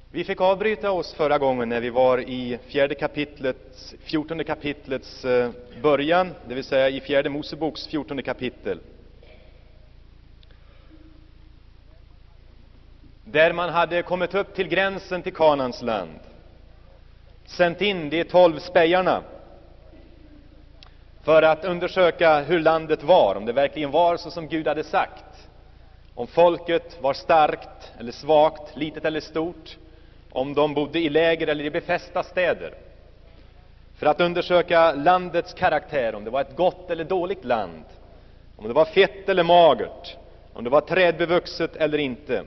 Vi fick avbryta oss förra gången när vi var i 14 kapitlets början, det vill säga i 4 Moseboks 14 kapitel. Där man hade kommit upp till gränsen till Kanans land, sänt in de 12 spejarna för att undersöka hur landet var, om det verkligen var så som Gud hade sagt, om folket var starkt eller svagt, litet eller stort, om de bodde i läger eller i befästa städer, för att undersöka landets karaktär, om det var ett gott eller dåligt land, om det var fett eller magert, om det var trädbevuxet eller inte.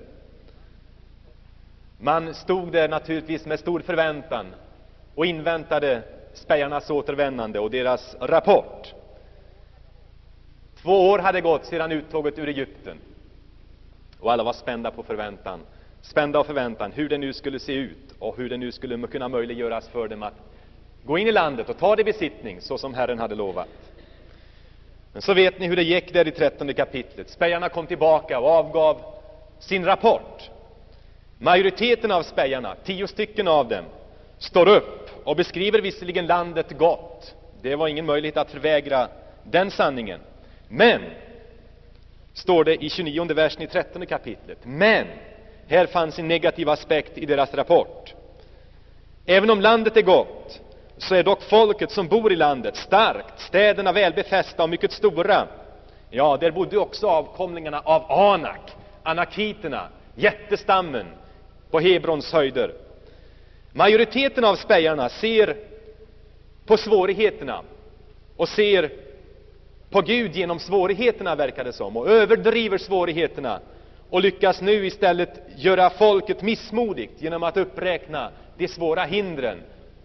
Man stod där naturligtvis med stor förväntan och inväntade spejarnas återvändande och deras rapport. 2 år hade gått sedan uttåget ur Egypten, och alla var spända av förväntan hur det nu skulle se ut och hur det nu skulle kunna möjliggöras för dem att gå in i landet och ta det i besittning så som Herren hade lovat. Men så vet ni hur det gick där i 13 kapitlet. Spejarna kom tillbaka och avgav sin rapport. Majoriteten av spejarna, 10 stycken av dem, står upp och beskriver visserligen landet gott. Det var ingen möjlighet att förvägra den sanningen. Men, står det i 29 versen i 13 kapitlet, men här fanns en negativ aspekt i deras rapport. Även om landet är gott, så är dock folket som bor i landet starkt, städerna välbefästa och mycket stora. Ja, där bodde också avkomlingarna av Anak, anakiterna, jättestammen på Hebrons höjder. Majoriteten av spejarna ser på svårigheterna och ser på Gud genom svårigheterna, verkar det som, och överdriver svårigheterna och lyckas nu istället göra folket missmodigt genom att uppräkna de svåra hindren.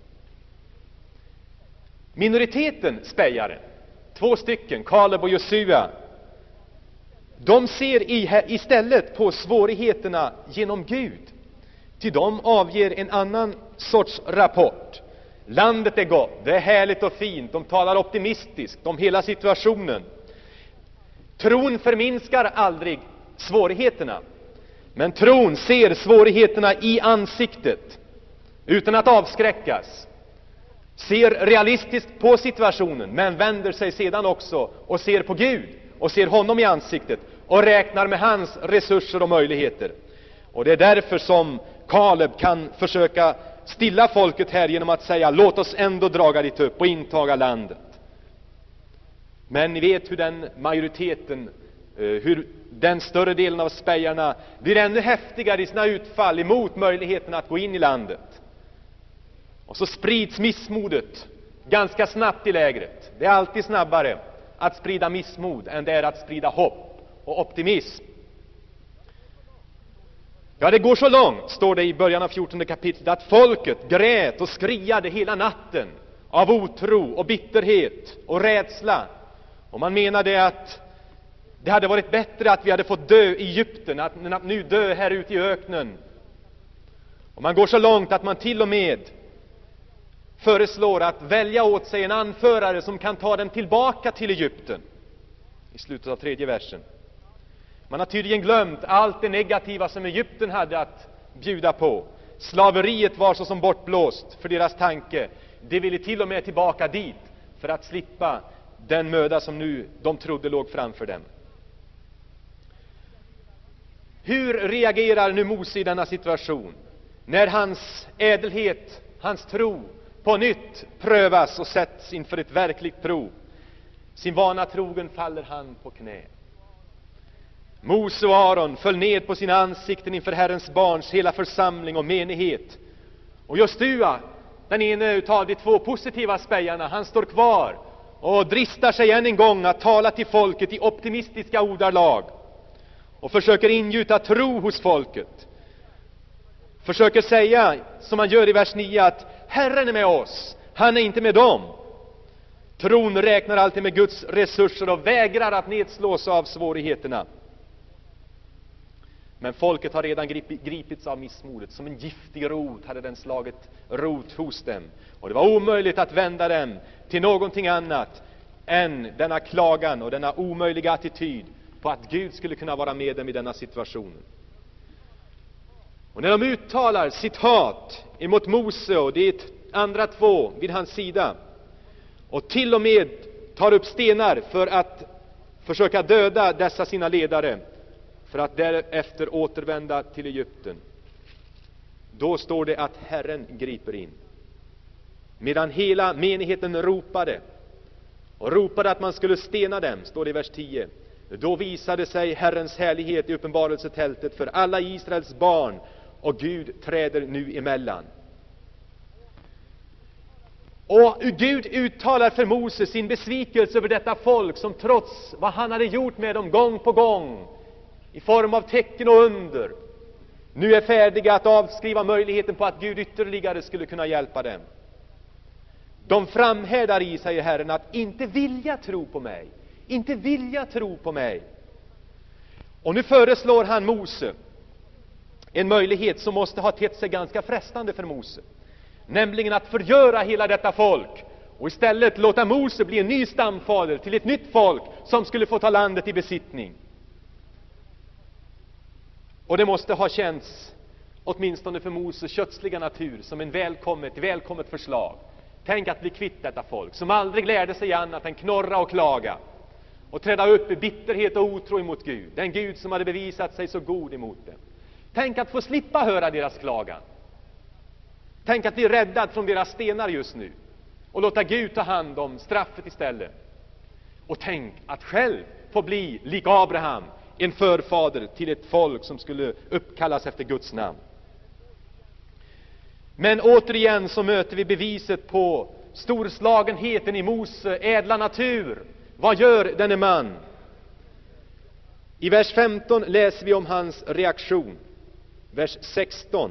Minoriteten spejare, 2 stycken, Kaleb och Josua, de ser istället på svårigheterna genom Gud. Till dem avger en annan sorts rapport. Landet är gott, det är härligt och fint. De talar optimistiskt om hela situationen. Tron förminskar aldrig svårigheterna, men tron ser svårigheterna i ansiktet utan att avskräckas. Ser realistiskt på situationen, men vänder sig sedan också och ser på Gud och ser honom i ansiktet och räknar med hans resurser och möjligheter. Och det är därför som Kaleb kan försöka stilla folket här genom att säga: låt oss ändå draga dit upp och intaga landet. Men ni vet hur den majoriteten, hur den större delen av spejarna blir ännu häftigare i sina utfall emot möjligheten att gå in i landet. Och så sprids missmodet ganska snabbt i lägret. Det är alltid snabbare att sprida missmod än det är att sprida hopp och optimism. Ja, det går så långt, står det i början av 14 kapitlet, att folket grät och skriade hela natten av otro och bitterhet och rädsla. Och man menade att det hade varit bättre att vi hade fått dö i Egypten än att nu dö här ute i öknen. Och man går så långt att man till och med föreslår att välja åt sig en anförare som kan ta dem tillbaka till Egypten. I slutet av 3:e versen. Man har tydligen glömt allt det negativa som Egypten hade att bjuda på. Slaveriet var så som bortblåst för deras tanke. De ville till och med tillbaka dit för att slippa den möda som nu de trodde låg framför dem. Hur reagerar nu Mose i denna situation, när hans ädelhet, hans tro på nytt prövas och sätts inför ett verkligt prov? Sin vana trogen faller han på knä. Mose och Aron föll ned på sina ansikten inför Herrens barns hela församling och menighet. Och Josua, den ene utav de 2 positiva spejarna, han står kvar och dristar sig än en gång att tala till folket i optimistiska ordalag och försöker ingjuta tro hos folket. Försöker säga, som han gör i vers 9, att Herren är med oss, han är inte med dem. Tron räknar alltid med Guds resurser och vägrar att nedslås av svårigheterna. Men folket har redan gripits av missmodet. Som en giftig rot hade den slagit rot hos dem. Och det var omöjligt att vända dem till någonting annat än denna klagan och denna omöjliga attityd på att Gud skulle kunna vara med dem i denna situation. Och när de uttalar sitt hat emot Mose och de andra två vid hans sida, och till och med tar upp stenar för att försöka döda dessa sina ledare, för att därefter återvända till Egypten, då står det att Herren griper in. Medan hela menigheten ropade att man skulle stena dem, står det i vers 10, då visade sig Herrens härlighet i uppenbarelsetältet för alla Israels barn, och Gud träder nu emellan. Och Gud uttalar för Mose sin besvikelse över detta folk som trots vad han hade gjort med dem gång på gång i form av tecken och under, nu är färdiga att avskriva möjligheten på att Gud ytterligare skulle kunna hjälpa dem. De framhärdar i, säger Herren, att inte vilja tro på mig. Inte vilja tro på mig. Och nu föreslår han Mose en möjlighet som måste ha tett sig ganska frestande för Mose. Nämligen att förgöra hela detta folk och istället låta Mose bli en ny stamfader till ett nytt folk som skulle få ta landet i besittning. Och det måste ha känts, åtminstone för Moses kötsliga natur, som en välkommet förslag. Tänk att bli kvitt detta folk som aldrig lärde sig annat än knorra och klaga och träda upp i bitterhet och otro emot Gud, den Gud som hade bevisat sig så god emot dem. Tänk att få slippa höra deras klagan. Tänk att bli räddad från deras stenar just nu och låta Gud ta hand om straffet istället. Och tänk att själv få bli, lik Abraham, en förfader till ett folk som skulle uppkallas efter Guds namn. Men återigen så möter vi beviset på storslagenheten i Mose ädla natur. Vad gör denne man? I vers 15 läser vi om hans reaktion. Vers 16.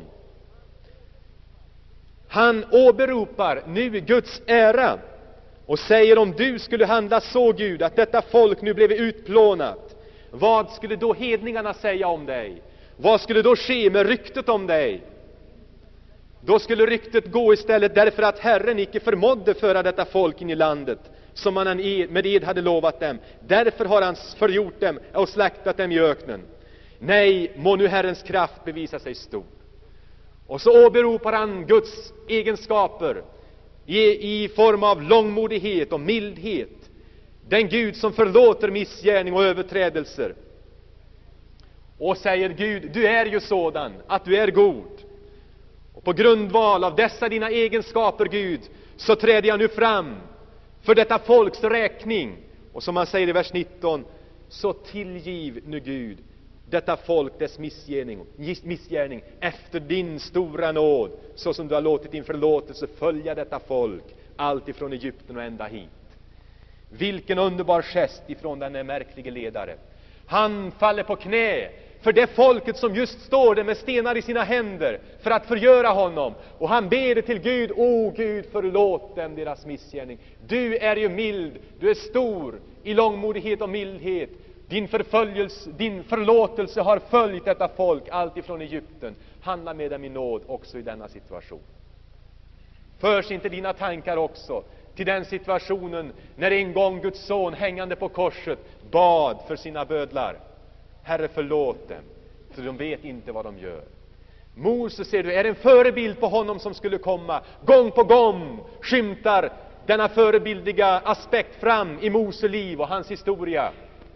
Han åberopar nu Guds ära och säger: om du skulle handla så, Gud, att detta folk nu blev utplånat, vad skulle då hedningarna säga om dig? Vad skulle då ske med ryktet om dig? Då skulle ryktet gå istället därför att Herren icke förmådde föra detta folk in i landet som han med ed hade lovat dem. Därför har han förgjort dem och slaktat dem i öknen. Nej, må nu Herrens kraft bevisa sig stor. Och så åberopar han Guds egenskaper i form av långmodighet och mildhet. Den Gud som förlåter missgärning och överträdelser. Och säger: Gud, du är ju sådan att du är god. Och på grundval av dessa dina egenskaper, Gud, så träder jag nu fram för detta folks räkning. Och som han säger i vers 19, så tillgiv nu, Gud, detta folk dess missgärning efter din stora nåd, så som du har låtit din förlåtelse följa detta folk allt ifrån Egypten och ända hit. Vilken underbar gest ifrån den märkliga ledare. Han faller på knä för det folket som just står där med stenar i sina händer för att förgöra honom. Och han ber till Gud: o Gud, förlåt dem deras missgärning. Du är ju mild, du är stor i långmodighet och mildhet. Din förlåtelse har följt detta folk allt ifrån Egypten. Handla med dem i nåd också i denna situation. Förs inte dina tankar också till den situationen när en gång Guds son hängande på korset bad för sina bödlar: Herre, förlåt dem, för de vet inte vad de gör. Moses, ser du, är en förebild på honom som skulle komma. Gång på gång skymtar denna förebildiga aspekt fram i Mose liv och hans historia.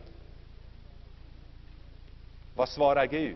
Vad svarar Gud?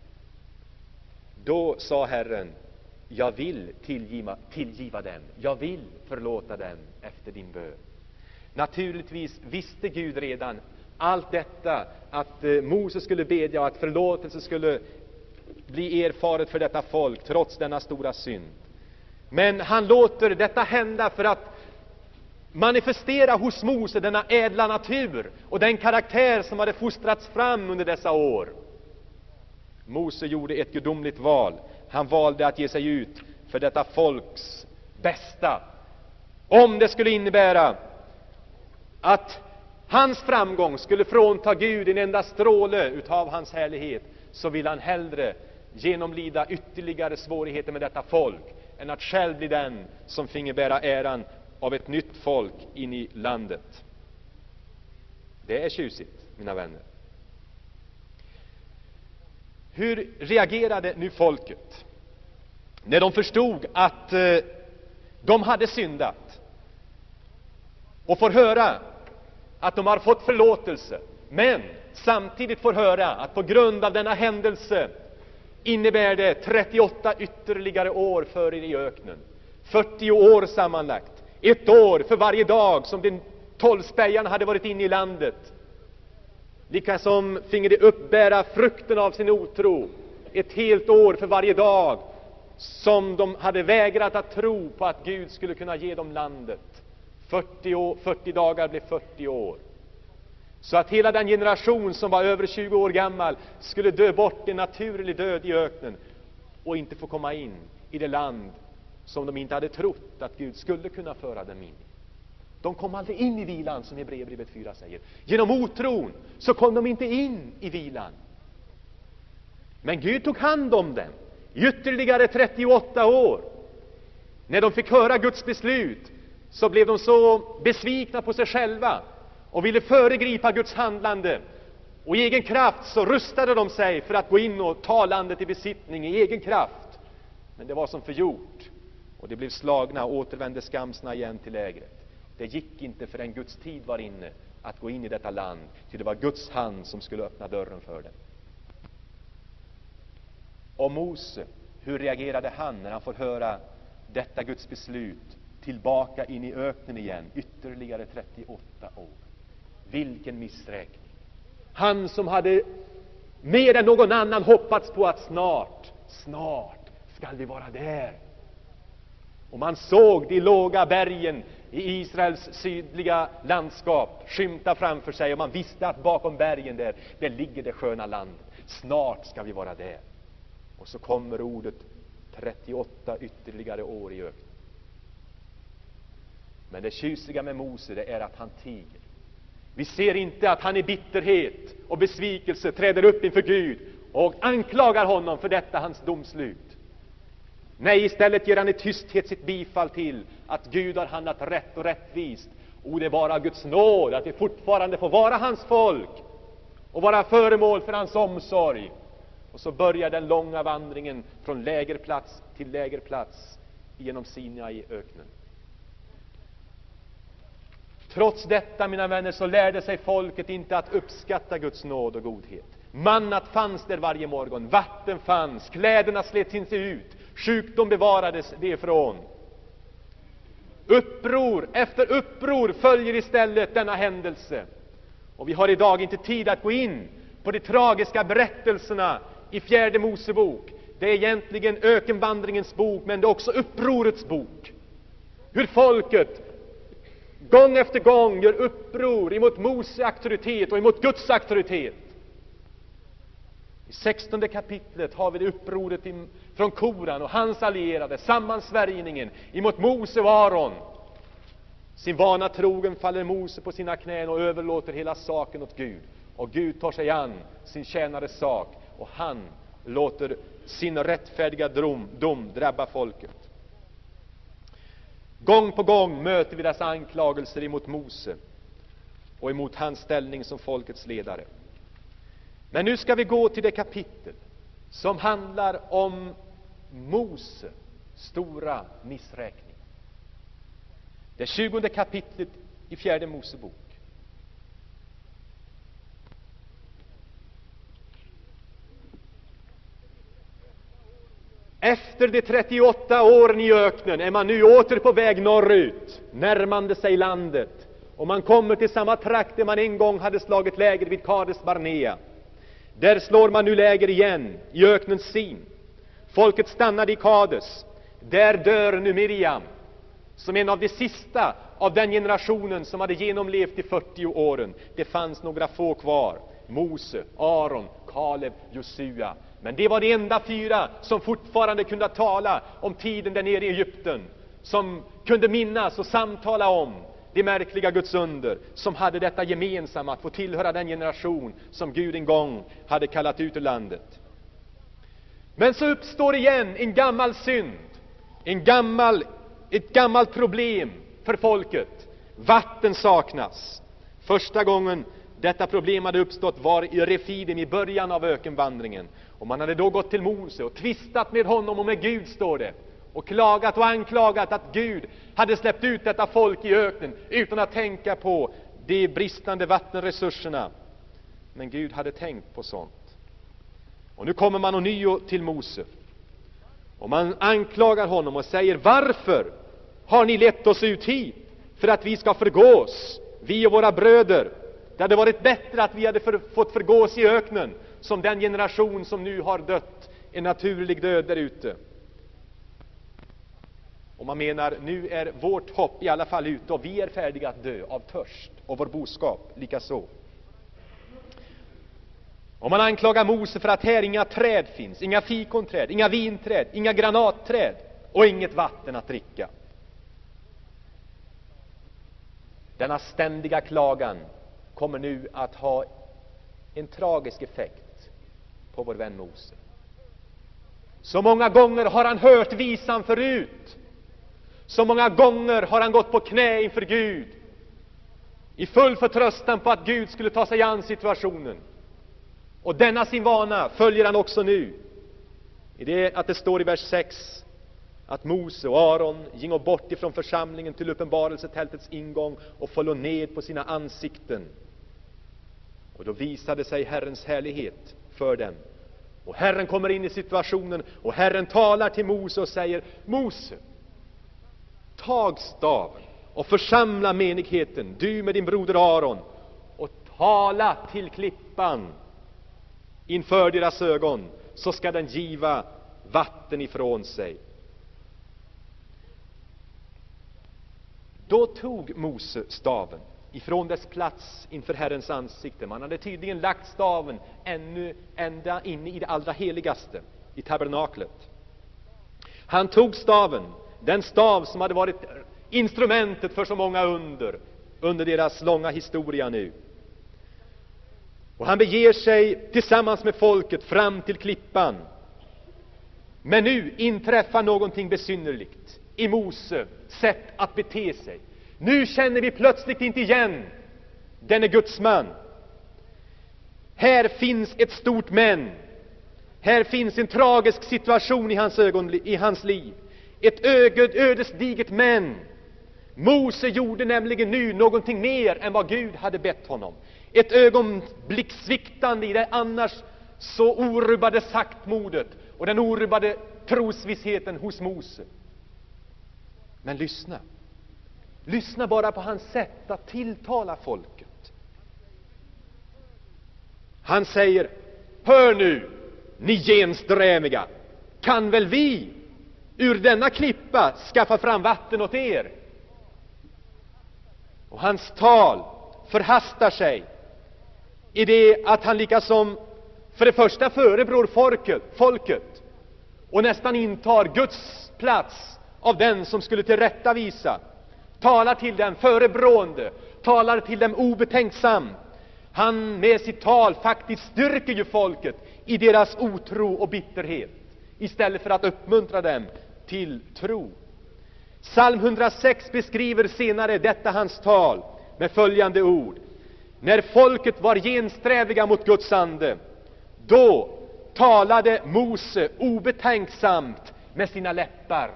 Då sa Herren: jag vill tillgiva dem. Jag vill förlåta dem efter din bön. Naturligtvis visste Gud redan allt detta, att Moses skulle bedja och att förlåtelse skulle bli erfaret för detta folk trots denna stora synd. Men han låter detta hända för att manifestera hos Mose denna ädla natur och den karaktär som hade fostrats fram under dessa år. Mose gjorde ett gudomligt val. Han valde att ge sig ut för detta folks bästa. Om det skulle innebära att hans framgång skulle frånta Gud en enda stråle utav hans härlighet, så vill han hellre genomlida ytterligare svårigheter med detta folk än att själv bli den som finge bära äran av ett nytt folk in i landet. Det är tjusigt, mina vänner. Hur reagerade nu folket när de förstod att de hade syndat och får höra att de har fått förlåtelse, men samtidigt får höra att på grund av denna händelse innebär det 38 ytterligare år för er i öknen, 40 år sammanlagt, ett år för varje dag som de 12 spejarna hade varit inne i landet. Lika som finge de uppbära frukten av sin otro, ett helt år för varje dag som de hade vägrat att tro på att Gud skulle kunna ge dem landet. 40 dagar blev 40 år. Så att hela den generation som var över 20 år gammal skulle dö bort en naturlig död i öknen och inte få komma in i det land som de inte hade trott att Gud skulle kunna föra dem in. De kom aldrig in i vilan, som Hebreerbrevet 4 säger. Genom otron så kom de inte in i vilan. Men Gud tog hand om dem i ytterligare 38 år. När de fick höra Guds beslut så blev de så besvikna på sig själva och ville föregripa Guds handlande. Och i egen kraft så rustade de sig för att gå in och ta landet i besittning i egen kraft. Men det var som förgjort. Och de blev slagna och återvände skamsna igen till lägret. Det gick inte förrän Guds tid var inne att gå in i detta land. Till det var Guds hand som skulle öppna dörren för dem. Och Mose, hur reagerade han när han får höra detta Guds beslut? Tillbaka in i öknen igen, ytterligare 38 år. Vilken missräkning. Han som hade mer än någon annan hoppats på att snart ska vi vara där. Och man såg de låga bergen i Israels sydliga landskap skymta framför sig, och man visste att bakom bergen där ligger det sköna landet. Snart ska vi vara där. Och så kommer ordet 38 ytterligare år i öknen. Men det tjusiga med Mose, det är att han tiger. Vi ser inte att han i bitterhet och besvikelse träder upp inför Gud och anklagar honom för detta hans domslut. Nej, istället ger han i tysthet sitt bifall till att Gud har handlat rätt och rättvist. Och det är bara Guds nåd att vi fortfarande får vara hans folk och vara föremål för hans omsorg. Och så börjar den långa vandringen från lägerplats till lägerplats genom Sinai-öknen. Trots detta, mina vänner, så lärde sig folket inte att uppskatta Guds nåd och godhet. Mannat fanns där varje morgon, vatten fanns, kläderna slets inte ut, sjukdom bevarades det ifrån. Uppror efter uppror följer istället denna händelse. Och vi har idag inte tid att gå in på de tragiska berättelserna i 4 Mosebok. Det är egentligen ökenvandringens bok, men det är också upprorets bok. Hur folket gång efter gång gör uppror emot Mose auktoritet och emot Guds auktoritet. I 16 kapitlet har vi det upproret från Koran och hans allierade, sammansvärjningen emot Mose och Aron. Sin vana trogen faller Mose på sina knän och överlåter hela saken åt Gud. Och Gud tar sig an sin tjänares sak, och han låter sin rättfärdiga dom drabba folket. Gång på gång möter vi dessa anklagelser emot Mose och emot hans ställning som folkets ledare. Men nu ska vi gå till det kapitel som handlar om Mose stora missräkning. Det 20 kapitlet i 4 Mosebok. Efter de 38 åren i öknen är man nu åter på väg norrut, närmande sig landet. Och man kommer till samma trakt där man en gång hade slagit läger vid Kades Barnea. Där slår man nu läger igen, i öknens Sin. Folket stannade i Kades. Där dör nu Miriam, som en av de sista av den generationen som hade genomlevt de 40 åren. Det fanns några få kvar. Mose, Aron, Kaleb, Josua. Men det var de enda 4 som fortfarande kunde tala om tiden där nere i Egypten. Som kunde minnas och samtala om de märkliga Guds under. Som hade detta gemensamma, att få tillhöra den generation som Gud en gång hade kallat ut ur landet. Men så uppstår igen en gammal synd. Ett gammalt problem för folket. Vatten saknas. Första gången detta problem hade uppstått var i Refidim i början av ökenvandringen. Och man hade då gått till Mose och tvistat med honom och med Gud, står det. Och klagat och anklagat att Gud hade släppt ut detta folk i öknen utan att tänka på de bristande vattenresurserna. Men Gud hade tänkt på sånt. Och nu kommer man ånyo till Mose. Och man anklagar honom och säger: varför har ni lett oss ut hit? För att vi ska förgås, vi och våra bröder. Det hade varit bättre att vi hade fått förgås i öknen, som den generation som nu har dött en naturlig död där ute. Och man menar, nu är vårt hopp i alla fall ute och vi är färdiga att dö av törst, och vår boskap likaså. Och man anklagar Mose för att här inga träd finns, inga fikonträd, inga vinträd, inga granatträd och inget vatten att dricka. Denna ständiga klagan kommer nu att ha en tragisk effekt på vår vän Mose. Så många gånger har han hört visan förut. Så många gånger har han gått på knä inför Gud i full förtröstan på att Gud skulle ta sig an situationen. Och denna sin vana följer han också nu. I det att det står i vers 6 att Mose och Aron gingo bort ifrån församlingen till uppenbarelsetältets ingång och föll ned på sina ansikten. Och då visade sig Herrens härlighet för dem. Och Herren kommer in i situationen och Herren talar till Mose och säger: Mose, tag staven och församla menigheten, du med din broder Aron, och tala till klippan inför deras ögon, så ska den giva vatten ifrån sig. Då tog Mose staven ifrån dess plats inför Herrens ansikte. Man hade tydligen lagt staven ända inne i det allra heligaste, i tabernaklet. Han tog staven, den stav som hade varit instrumentet för så många under deras långa historia nu. Och han beger sig tillsammans med folket fram till klippan. Men nu inträffar någonting besynnerligt i Mose sätt att bete sig. Nu känner vi plötsligt inte igen denne Guds man. Här finns ett stort men. Här finns en tragisk situation i hans liv. Ett ödesdigert men. Mose gjorde nämligen nu någonting mer än vad Gud hade bett honom. Ett ögonblick sviktande i det annars så orubbade saktmodet och den orubbade trosvissheten hos Mose. Men lyssna bara på hans sätt att tilltala folket. Han säger: hör nu, ni gensträviga, kan väl vi ur denna klippa skaffa fram vatten åt er? Och hans tal förhastar sig i det att han likasom för det första förebrår folket och nästan intar Guds plats av den som skulle tillrättavisa, talar till dem förebrående, talar till dem obetänksam. Han med sitt tal faktiskt styrker ju folket i deras otro och bitterhet istället för att uppmuntra dem till tro. Psalm 106 beskriver senare detta hans tal med följande ord: när folket var gensträviga mot Guds ande, då talade Mose obetänksamt med sina läppar.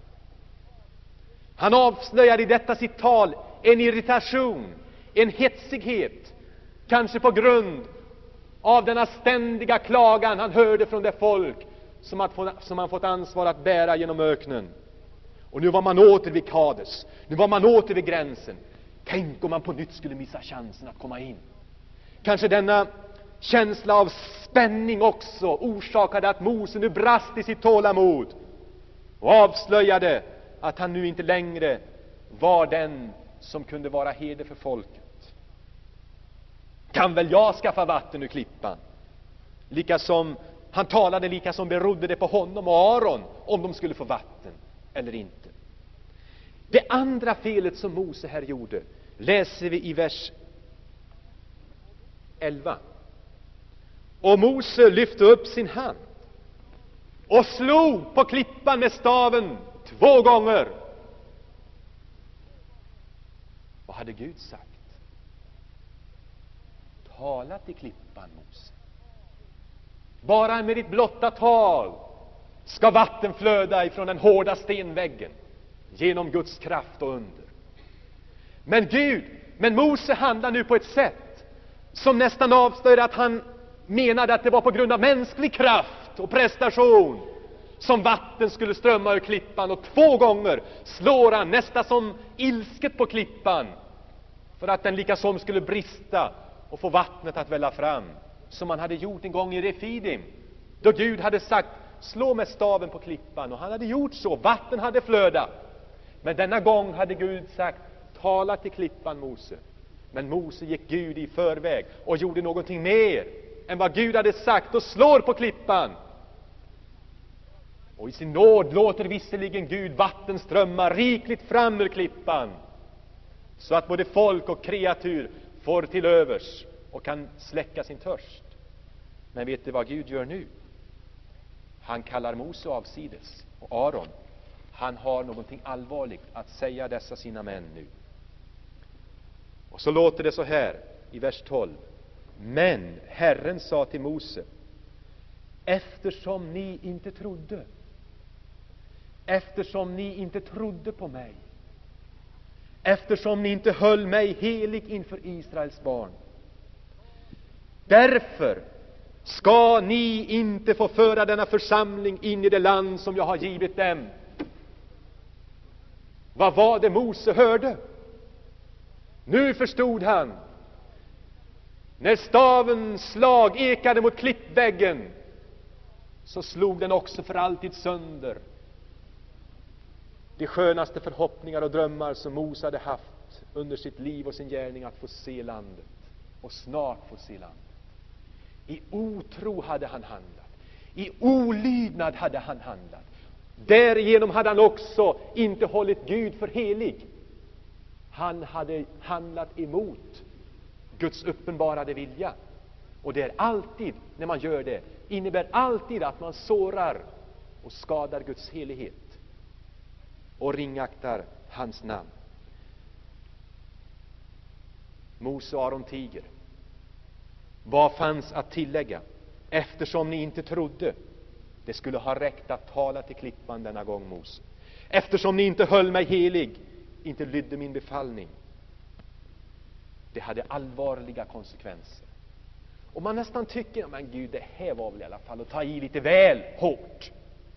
Han avslöjade i detta sitt tal en irritation, en hetsighet, kanske på grund av denna ständiga klagan han hörde från det folk som han fått ansvar att bära genom öknen. Och nu var man åter vid Kades, nu var man åter vid gränsen. Tänk om man på nytt skulle missa chansen att komma in. Kanske denna känsla av spänning också orsakade att Mose nu brast i sitt tålamod och avslöjade att han nu inte längre var den som kunde vara herde för folket. Kan väl jag skaffa vatten ur klippan? Han talade lika som berodde det på honom och Aron om de skulle få vatten eller inte. Det andra felet som Mose här gjorde läser vi i vers 11. Och Mose lyfte upp sin hand och slog på klippan med staven 2 gånger. Vad hade Gud sagt? tala till klippan, Mose. Bara med ditt blotta tal ska vatten flöda ifrån den hårda stenväggen genom Guds kraft och under. Men Mose handlar nu på ett sätt som nästan avslöjar att han menade att det var på grund av mänsklig kraft och prestation som vatten skulle strömma ur klippan, och 2 gånger slår han nästan som ilsket på klippan för att den likasom skulle brista och få vattnet att välla fram, som han hade gjort en gång i Refidim, då Gud hade sagt: slå med staven på klippan, och han hade gjort så, vatten hade flödat. Men denna gång hade Gud sagt: tala till klippan, Mose. Men Mose gick Gud i förväg och gjorde någonting mer än vad Gud hade sagt och slår på klippan. Och i sin nåd låter visserligen Gud vatten strömma rikligt fram ur klippan, så att både folk och kreatur får till övers och kan släcka sin törst. Men vet du vad Gud gör nu? Han kallar Mose avsides, och Aron, han har någonting allvarligt att säga dessa sina män nu. Och så låter det så här i vers 12. Men Herren sa till Mose: eftersom ni inte trodde på mig, eftersom ni inte höll mig helig inför Israels barn, därför ska ni inte få föra denna församling in i det land som jag har givit dem. Vad var det Mose hörde? Nu förstod han. När stavens slag ekade mot klippväggen, så slog den också för alltid sönder de skönaste förhoppningar och drömmar som Mose hade haft under sitt liv och sin gärning, att få se landet, och snart få se landet. I otro hade han handlat, i olydnad hade han handlat. Därigenom hade han också inte hållit Gud för helig. Han hade handlat emot Guds uppenbarade vilja. Och det är alltid, när man gör det, innebär alltid att man sårar och skadar Guds helighet och ringaktar hans namn. Mose och Aron tiger. Vad fanns att tillägga? Eftersom ni inte trodde. Det skulle ha räckt att tala till klippan denna gång, Mose. Eftersom ni inte höll mig helig, inte lydde min befallning. Det hade allvarliga konsekvenser. Och man nästan tycker, men Gud, det här var väl i alla fall att ta i lite väl hårt.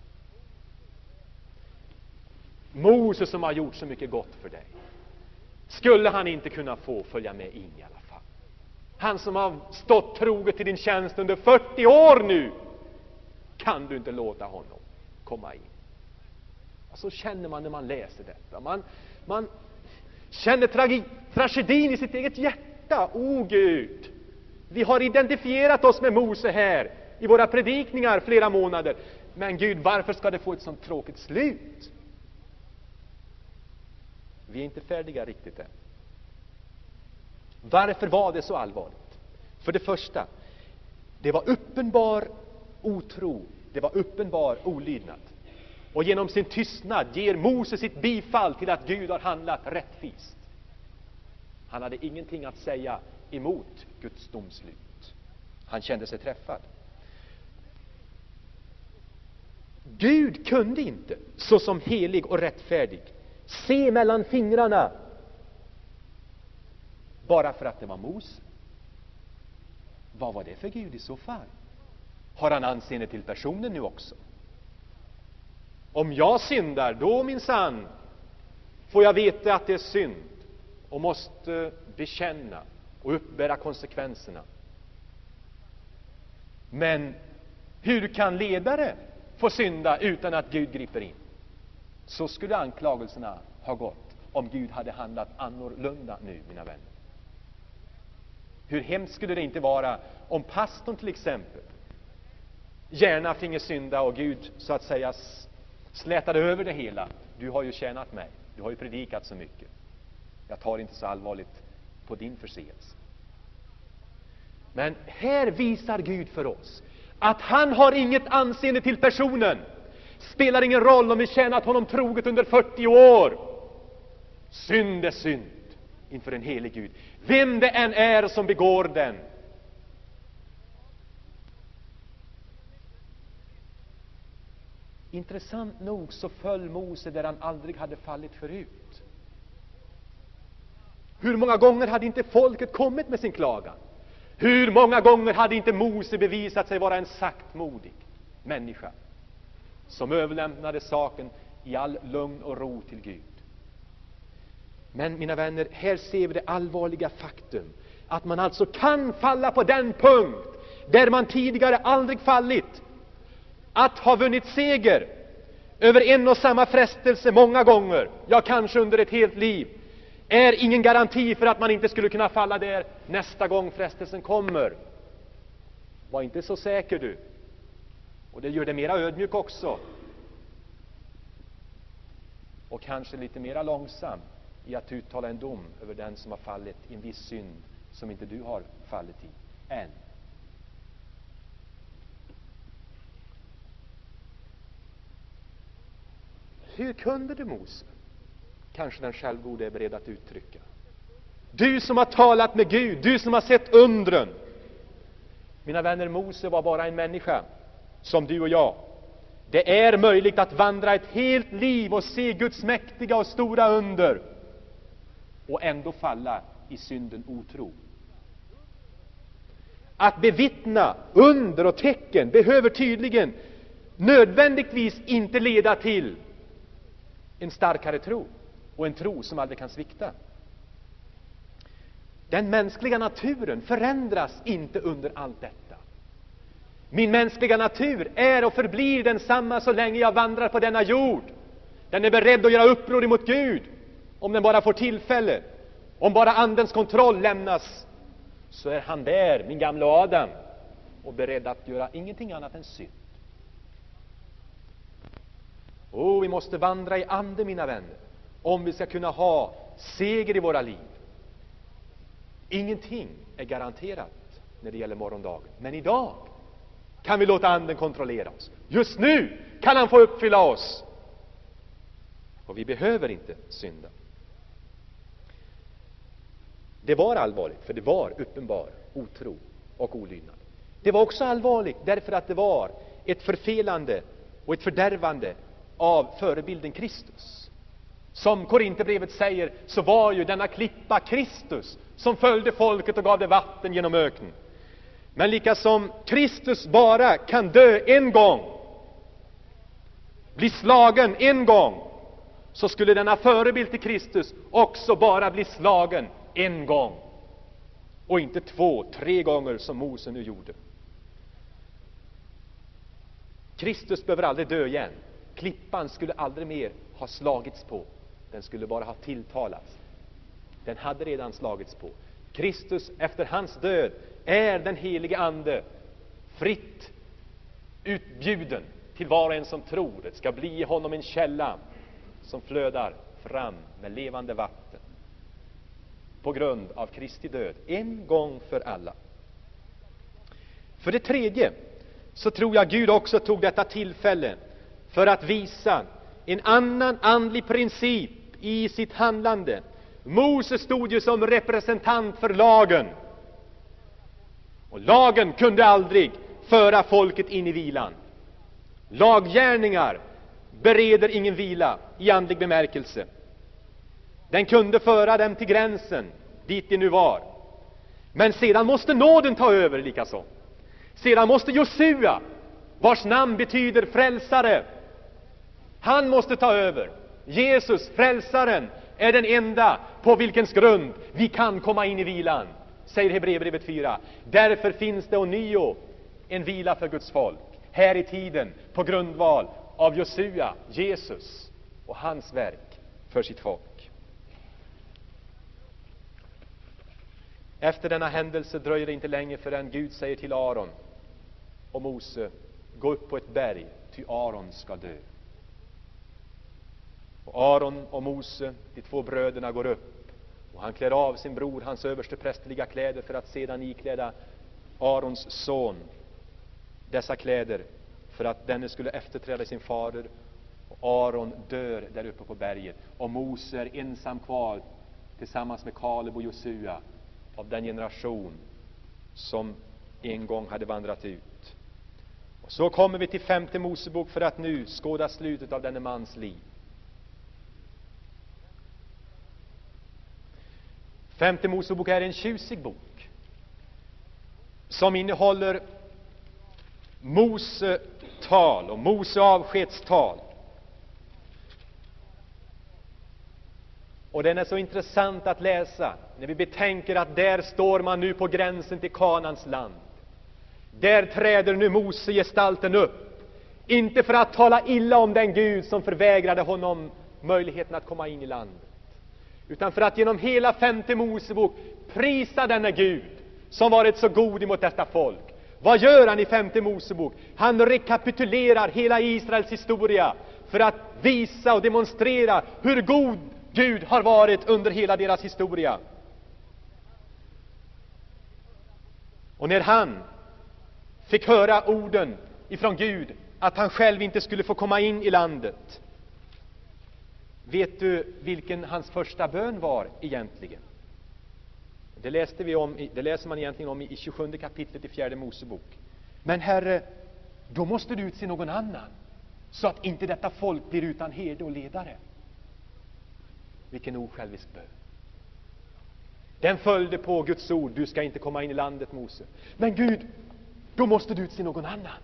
Mose som har gjort så mycket gott för dig, skulle han inte kunna få följa med in i alla fall? Han som har stått troget till din tjänst under 40 år nu, kan du inte låta honom komma in? Så känner man när man läser detta. Man känner tragedin i sitt eget hjärta. Gud, vi har identifierat oss med Mose här i våra predikningar flera månader. Men Gud, varför ska det få ett sånt tråkigt slut? Vi är inte färdiga riktigt än. Varför var det så allvarligt? För det första, det var uppenbar otro, det var uppenbar olydnad. Och genom sin tystnad ger Mose sitt bifall till att Gud har handlat rättvist. Han hade ingenting att säga emot Guds domslut. Han kände sig träffad. Gud kunde inte, så som helig och rättfärdig, se mellan fingrarna bara för att det var Mose. Vad var det för Gud i så fall? Har han anseende till personen nu också? Om jag syndar, då minsann får jag veta att det är synd och måste bekänna och uppbära konsekvenserna. Men hur kan ledare få synda utan att Gud griper in? Så skulle anklagelserna ha gått om Gud hade handlat annorlunda nu, mina vänner. Hur hemskt skulle det inte vara om pastorn till exempel gärna finge synda och Gud så att säga slätade över det hela. Du har ju tjänat mig, du har ju predikat så mycket. Jag tar inte så allvarligt på din förseelse. Men här visar Gud för oss att han har inget anseende till personen. Spelar ingen roll om vi tjänat honom troget under 40 år. Synd är synd inför en helig Gud. Vem det än är som begår den, Intressant nog så föll Mose där han aldrig hade fallit förut. Hur många gånger hade inte folket kommit med sin klagan? Hur många gånger hade inte Mose bevisat sig vara en saktmodig människa som överlämnade saken i all lugn och ro till Gud? Men mina vänner, här ser vi det allvarliga faktum att man alltså kan falla på den punkt där man tidigare aldrig fallit. Att ha vunnit seger över en och samma frestelse många gånger, ja kanske under ett helt liv, är ingen garanti för att man inte skulle kunna falla där nästa gång frestelsen kommer. Var inte så säker du. Och det gör det mera ödmjuk också. Och kanske lite mera långsam i att uttala en dom över den som har fallit i en viss synd som inte du har fallit i än. Hur kunde du, Mose? Kanske den självgode är beredd att uttrycka. Du som har talat med Gud, du som har sett undren. Mina vänner, Mose var bara en människa som du och jag. Det är möjligt att vandra ett helt liv och se Guds mäktiga och stora under och ändå falla i synden otro. Att bevittna under och tecken behöver tydligen nödvändigtvis inte leda till en starkare tro och en tro som aldrig kan svikta. Den mänskliga naturen förändras inte under allt detta. Min mänskliga natur är och förblir densamma så länge jag vandrar på denna jord. Den är beredd att göra uppror emot Gud om den bara får tillfälle. Om bara andens kontroll lämnas, så är han där, min gamla Adam, och beredd att göra ingenting annat än synd. Vi måste vandra i ande, mina vänner, om vi ska kunna ha seger i våra liv. Ingenting är garanterat när det gäller morgondagen. Men idag kan vi låta anden kontrollera oss. Just nu kan han få uppfylla oss. Och vi behöver inte synda. Det var allvarligt, för det var uppenbar otro och olydnad. Det var också allvarligt därför att det var ett förfelande och ett fördärvande av förebilden Kristus. Som Korinthierbrevet säger, så var ju denna klippa Kristus som följde folket och gav det vatten genom öknen. Men lika som Kristus bara kan dö en gång, bli slagen en gång, så skulle denna förebild till Kristus också bara bli slagen en gång. Och inte 2, 3 gånger som Mose nu gjorde. Kristus behöver aldrig dö igen. Klippan skulle aldrig mer ha slagits på. Den skulle bara ha tilltalats. Den hade redan slagits på. Kristus, efter hans död, är den helige ande fritt utbjuden till var och en som tror. Det ska bli i honom en källa som flödar fram med levande vatten. På grund av Kristi död, en gång för alla. För det tredje så tror jag Gud också tog detta tillfälle för att visa en annan andlig princip i sitt handlande. Mose stod ju som representant för lagen. Och lagen kunde aldrig föra folket in i vilan. Laggärningar bereder ingen vila i andlig bemärkelse. Den kunde föra dem till gränsen, dit de nu var. Men sedan måste nåden ta över likaså. Sedan måste Josua, vars namn betyder frälsare, han måste ta över. Jesus, frälsaren, är den enda på vilkens grund vi kan komma in i vilan, säger Hebreerbrevet 4. Därför finns det ånyo en vila för Guds folk här i tiden på grundval av Josua, Jesus och hans verk för sitt folk. Efter denna händelse dröjer det inte länge förrän Gud säger till Aron och Mose: gå upp på ett berg, ty Aron ska dö. Och Aron och Mose, de 2 bröderna, går upp, och han klär av sin bror hans överste prästerliga kläder för att sedan ikläda Arons son dessa kläder, för att denne skulle efterträda sin fader. Och Aron dör där uppe på berget, och Mose är ensam kvar tillsammans med Kaleb och Josua av den generation som en gång hade vandrat ut. Så kommer vi till 5:e Mosebok för att nu skåda slutet av denne mans liv. 5:e Mosebok är en tjusig bok som innehåller Mose tal och Mose avskedstal. Och den är så intressant att läsa när vi betänker att där står man nu på gränsen till Kanans land. Där träder nu Mose gestalten upp, inte för att tala illa om den Gud som förvägrade honom möjligheten att komma in i landet, utan för att genom hela 5:e Mosebok prisa denna Gud som varit så god emot detta folk. Vad gör han i 5:e Mosebok? Han rekapitulerar hela Israels historia för att visa och demonstrera hur god Gud har varit under hela deras historia. Och när han fick höra orden ifrån Gud att han själv inte skulle få komma in i landet, vet du vilken hans första bön var egentligen? Det läser man egentligen om i 27 kapitlet i 4:e Mosebok. Men Herre, då måste du utse någon annan, så att inte detta folk blir utan herde och ledare. Vilken osjälvisk bön. Den följde på Guds ord: du ska inte komma in i landet, Mose. Men Gud, då måste du utse någon annan.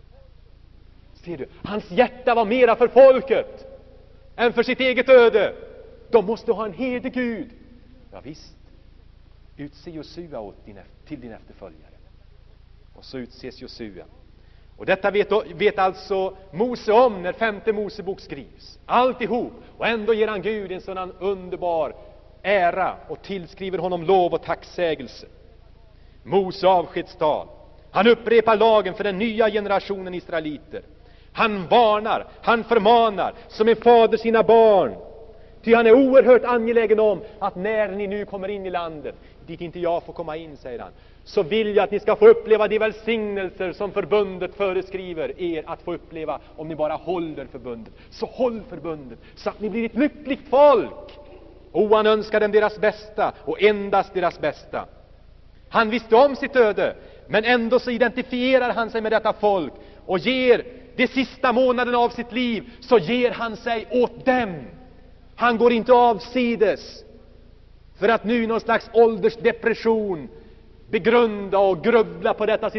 Ser du, hans hjärta var mera för folket än för sitt eget öde. De måste ha en herde Gud. Ja visst, utse Josua till din efterföljare. Och så utses Josua. Och detta vet alltså Mose om när 5:e Mosebok skrivs. Alltihop. Och ändå ger han Gud en sådan underbar ära och tillskriver honom lov och tacksägelse. Mose avskedstal. Han upprepar lagen för den nya generationen israeliter. Han varnar, han förmanar som en fader sina barn. Ty han är oerhört angelägen om att när ni nu kommer in i landet, dit inte jag får komma in, säger han, så vill jag att ni ska få uppleva de välsignelser som förbundet föreskriver er att få uppleva om ni bara håller förbundet. Så håll förbundet så att ni blir ett lyckligt folk. Och han önskar dem deras bästa och endast deras bästa. Han visste om sitt öde, men ändå så identifierar han sig med detta folk och ger de sista månaderna av sitt liv, så ger han sig åt dem. Han går inte avsides för att nu i någon slags åldersdepression begrunda och grubbla på detta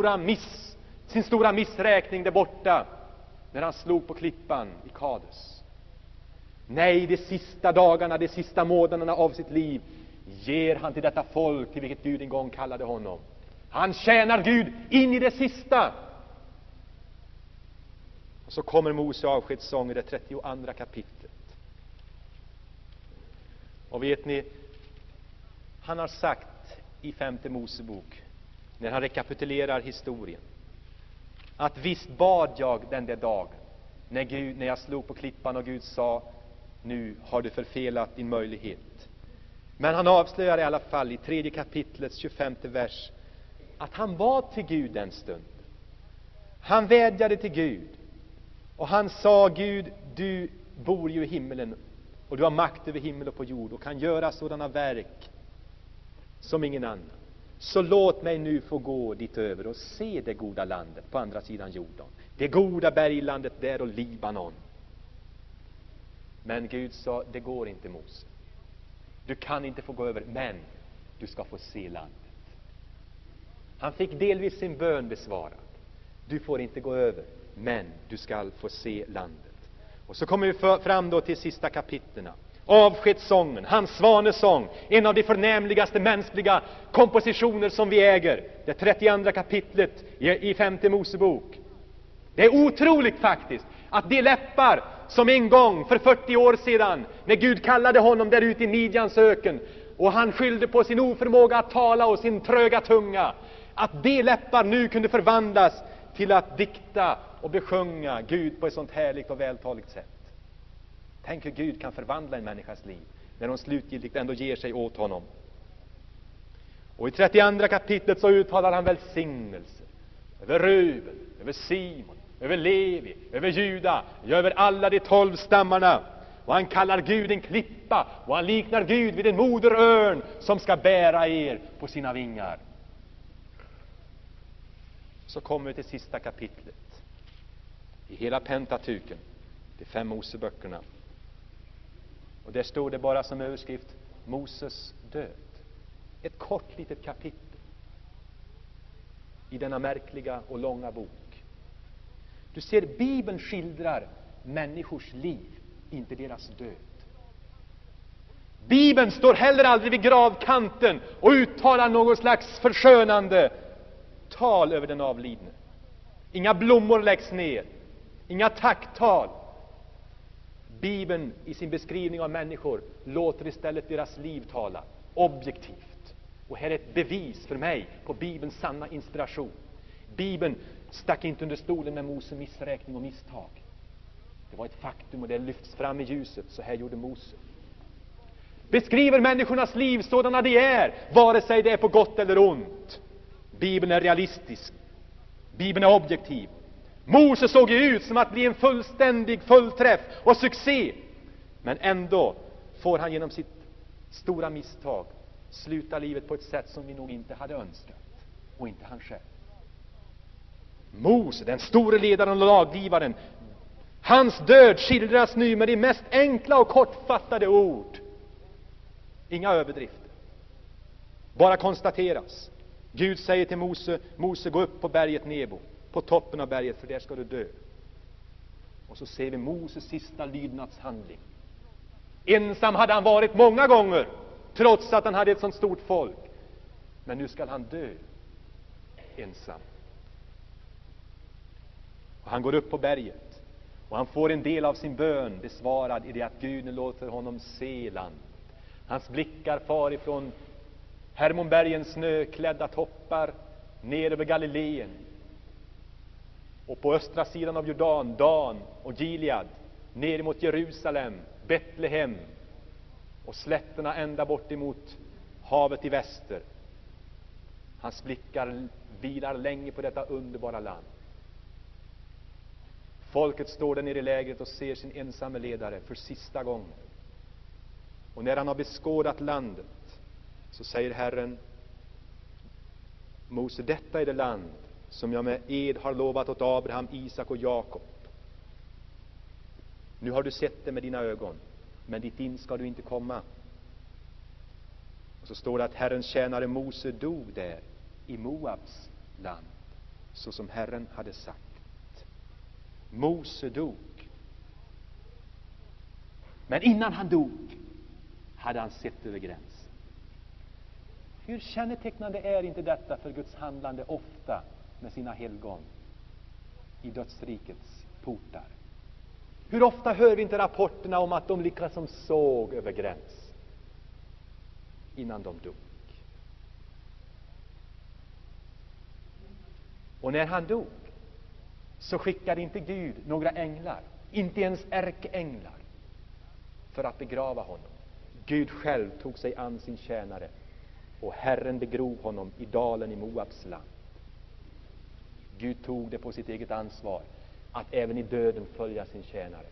sin stora missräkning där borta när han slog på klippan i Kades. Nej, de sista dagarna, de sista månaderna av sitt liv ger han till detta folk till vilket Gud en gång kallade honom. Han tjänar Gud in i det sista. Och så kommer Mose avskedssång i det 32:a kapitlet. Och vet ni, han har sagt i 5:e Mosebok, när han rekapitulerar historien, att visst bad jag den där dagen när jag slog på klippan och Gud sa: nu har du förfelat din möjlighet. Men han avslöjar i alla fall i 3:e kapitlets 25:e vers att han bad till Gud den stunden. Han vädjade till Gud och han sa: Gud, du bor ju i himmelen och du har makt över himmel och på jord och kan göra sådana verk som ingen annan. Så låt mig nu få gå dit över och se det goda landet på andra sidan Jordan. Det goda berglandet där och Libanon. Men Gud sa: det går inte, Mose. Du kan inte få gå över, men du ska få se landet. Han fick delvis sin bön besvarad. Du får inte gå över, men du ska få se landet. Och så kommer vi fram då till sista kapitlerna. Avskedssången, hans svanesång, en av de förnämligaste mänskliga kompositioner som vi äger. Det 32:a kapitlet i 5:e Mosebok. Det är otroligt faktiskt att de läppar som en gång för 40 år sedan, när Gud kallade honom där ute i Midjans öken och han skyllde på sin oförmåga att tala och sin tröga tunga, att de läppar nu kunde förvandlas till att dikta och besjunga Gud på ett sånt härligt och vältaligt sätt. Tänk hur Gud kan förvandla en människas liv när hon slutgiltigt ändå ger sig åt honom. Och i 32:a kapitlet så uttalar han välsignelse över Ruben, över Simon, över Levi, över Juda, över alla de 12 stammarna. Och han kallar Gud en klippa och han liknar Gud vid en moderörn som ska bära er på sina vingar. Så kommer vi till sista kapitlet i hela Pentatuken, de 5 Moseböckerna. Och där står det bara som överskrift: Moses död. Ett kort litet kapitel i denna märkliga och långa bok. Du ser, Bibeln skildrar människors liv, inte deras död. Bibeln står heller aldrig vid gravkanten och uttalar något slags förskönande tal över den avlidne. Inga blommor läggs ner, inga tacktal. Bibeln i sin beskrivning av människor låter istället deras liv tala objektivt. Och här är ett bevis för mig på Bibelns sanna inspiration. Bibeln stack inte under stolen med Mose missräkning och misstag. Det var ett faktum och det lyfts fram i ljuset. Så här gjorde Mose. Beskriver människornas liv sådana de är, vare sig det är på gott eller ont. Bibeln är realistisk. Bibeln är objektiv. Mose såg ju ut som att bli en fullständig fullträff och succé. Men ändå får han genom sitt stora misstag sluta livet på ett sätt som vi nog inte hade önskat. Och inte han själv. Mose, den store ledaren och laggivaren, hans död skildras nu med de mest enkla och kortfattade ord. Inga överdrifter. Bara konstateras. Gud säger till Mose: Mose, gå upp på berget Nebo, på toppen av berget, för där ska du dö. Och så ser vi Moses sista lydnadshandling. Ensam hade han varit många gånger, trots att han hade ett sånt stort folk. Men nu ska han dö ensam. Och han går upp på berget, och han får en del av sin bön besvarad i det att Gud nu låter honom se land. Hans blickar far ifrån Hermonbergens snöklädda toppar ner över Galileen, och på östra sidan av Jordan, Dan och Gilead, ner mot Jerusalem, Betlehem och slätterna ända bort emot havet i väster. Hans blickar vilar länge på detta underbara land. Folket står där nere i lägret och ser sin ensamme ledare för sista gången. Och när han har beskådat landet, så säger Herren: Mose, detta är det land som jag med ed har lovat åt Abraham, Isak och Jakob. Nu har du sett det med dina ögon, men dit in ska du inte komma. Och så står det att Herrens tjänare Mose dog där i Moabs land, så som Herren hade sagt. Mose dog. Men innan han dog hade han sett över gränsen. Hur kännetecknande är inte detta för Guds handlande ofta med sina helgon i dödsrikets portar? Hur ofta hör vi inte rapporterna om att de liksom såg över gräns innan de dog? Och när han dog så skickade inte Gud några änglar, inte ens ärkeänglar, för att begrava honom. Gud själv tog sig an sin tjänare, och Herren begrov honom i dalen i Moabs land. Gud tog det på sitt eget ansvar att även i döden följa sin tjänare.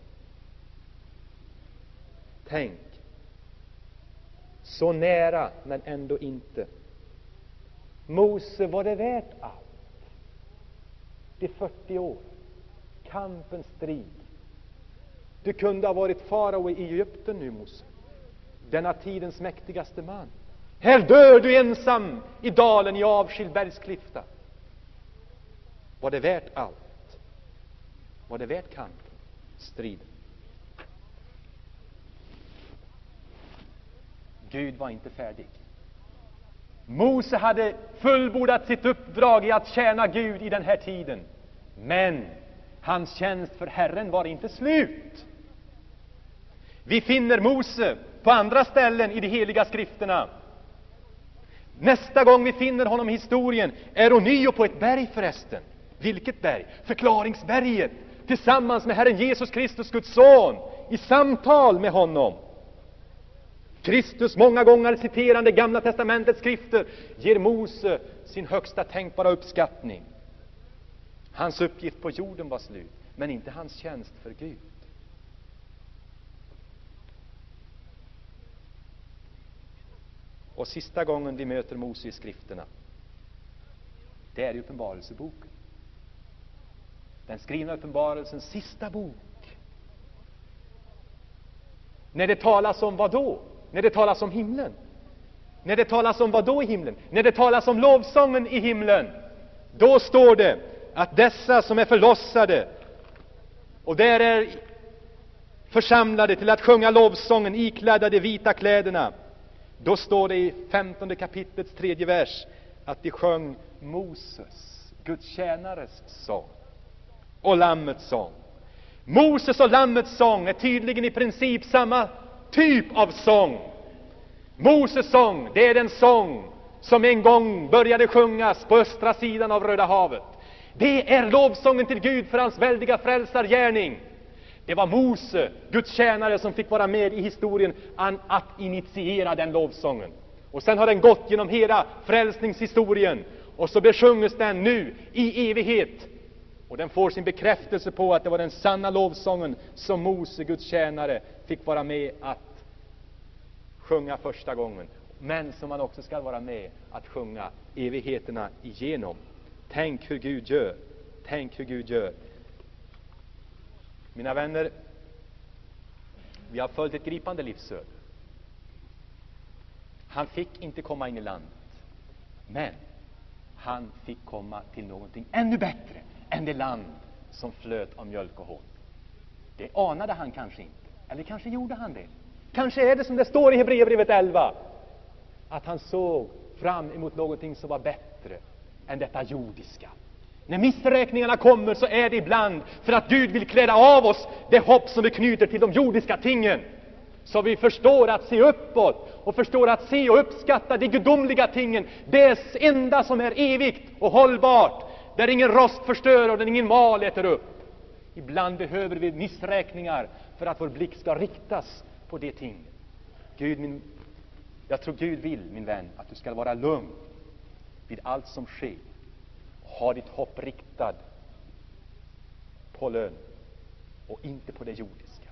Tänk, så nära men ändå inte. Mose, var det värt allt? De 40 år, kampens strid. Du kunde ha varit farao i Egypten nu, Mose, denna tidens mäktigaste man. Här dör du ensam i dalen i avskild bergsklyfta. Var det värt allt? Var det värt kampen, striden? Gud var inte färdig. Mose hade fullbordat sitt uppdrag i att tjäna Gud i den här tiden. Men hans tjänst för Herren var inte slut. Vi finner Mose på andra ställen i de heliga skrifterna. Nästa gång vi finner honom i historien är ånyo på ett berg förresten. Vilket berg? Förklaringsberget. Tillsammans med Herren Jesus Kristus, Guds son, i samtal med honom. Kristus, många gånger citerande Gamla testamentets skrifter, ger Mose sin högsta tänkbara uppskattning. Hans uppgift på jorden var slut, men inte hans tjänst för Gud. Och sista gången vi möter Mose i skrifterna, det är i Uppenbarelseboken. Den skrivna uppenbarelsens sista bok. När det talas om vad då? När det talas om himlen. När det talas om vad då i himlen? När det talas om lovsången i himlen. Då står det att dessa som är förlossade och där är församlade till att sjunga lovsången, iklädda de vita kläderna. Då står det i 15 kapitlets 3:e vers att de sjöng Moses, Guds tjänares sång, och Lammets sång. Moses och Lammets sång är tydligen i princip samma typ av sång. Moses sång, det är den sång som en gång började sjungas på östra sidan av Röda havet. Det är lovsången till Gud för hans väldiga frälsargärning. Det var Mose, Guds tjänare, som fick vara med i historien att initiera den lovsången. Och sen har den gått genom hela frälsningshistorien. Och så besjunges den nu i evighet. Och den får sin bekräftelse på att det var den sanna lovsången som Mose, Guds tjänare, fick vara med att sjunga första gången. Men som man också ska vara med att sjunga evigheterna igenom. Tänk hur Gud gör. Tänk hur Gud gör. Mina vänner, vi har följt ett gripande livsöde. Han fick inte komma in i landet, men han fick komma till någonting ännu bättre än det land som flöt av mjölk och honung. Det anade han kanske inte, eller kanske gjorde han det. Kanske är det som det står i Hebreerbrevet 11, att han såg fram emot någonting som var bättre än detta jordiska. När missräkningarna kommer så är det ibland för att Gud vill kläda av oss det hopp som vi knyter till de jordiska tingen. Så vi förstår att se uppåt och förstår att se och uppskatta de gudomliga tingen. Det enda som är evigt och hållbart, där ingen rost förstör och där ingen mal äter upp. Ibland behöver vi missräkningar för att vår blick ska riktas på de tingen. Jag tror Gud vill, min vän, att du ska vara lugn vid allt som sker. Ha ditt hopp riktad på lön och inte på det jordiska.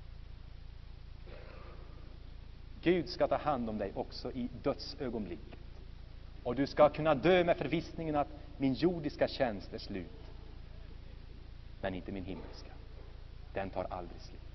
Gud ska ta hand om dig också i dödsögonblicket. Och du ska kunna dö med förvissningen att min jordiska tjänst är slut. Men inte min himmelska. Den tar aldrig slut.